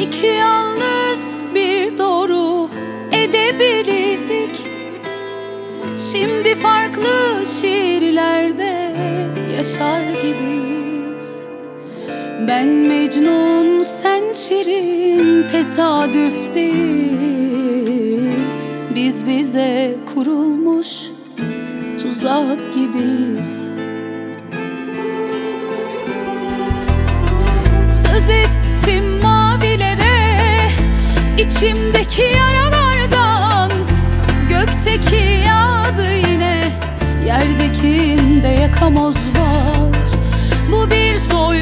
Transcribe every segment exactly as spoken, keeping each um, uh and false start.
Belki yalnız bir doğru edebilirdik. Şimdi farklı şiirlerde yaşar gibiyiz. Ben Mecnun, sen Şirin, tesadüf değil. Biz bize kurulmuş tuzak gibiyiz. Söz ettim mavilere, içimdeki yaralardan. Gökteki yağdı yine, yerdekinde yakamoz var. Bu bir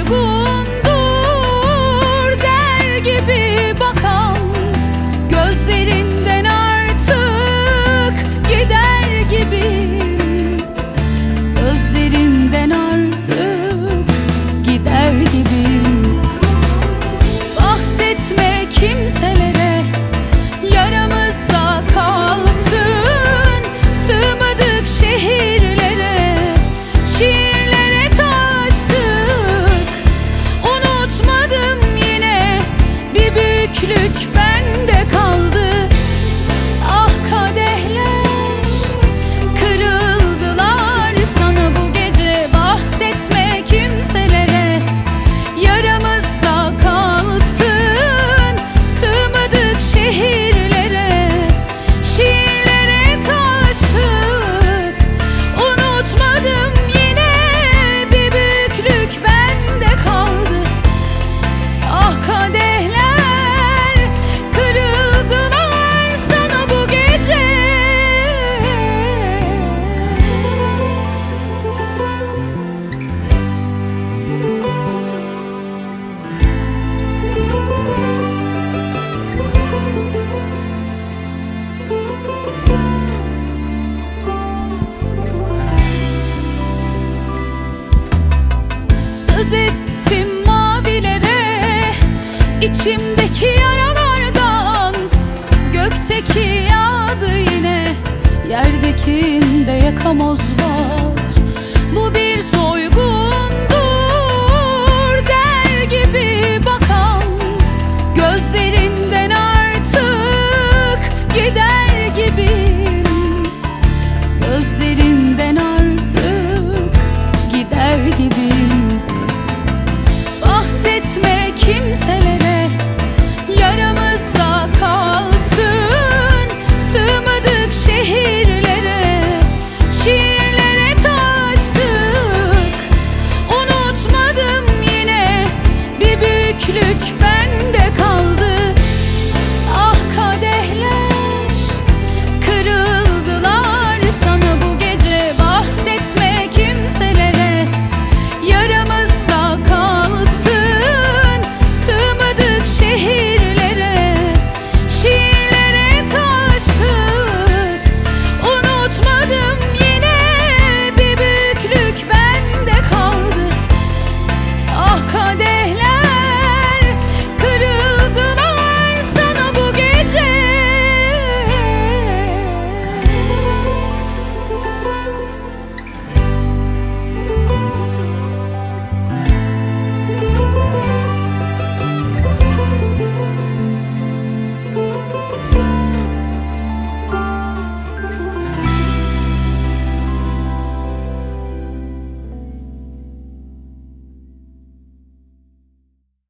soygundur der gibi bakan, gözlerinden artık gider gibiyim. Gözlerinden artık gider gibiyim. Bahsetme kimselere, yaramızda kalsın. Sığmadık şehirlere, şiirlere taştık. Unutmadım yine, bir büyüklük bende kaldı. Ah kadehler kırıldılar sana bu gece. Bahsetme kimselere, yaramızda kalsın. Sığmadık şehirlere, şiirlere taştık. Unutmadım yine, bir büyüklük bende kaldı. Ah kadehler kırıldılar sana bu gece. Söz ettim mavilere, içimdeki yaralardan. Gökteki yağdı yine, yerdekinde yakamoz var.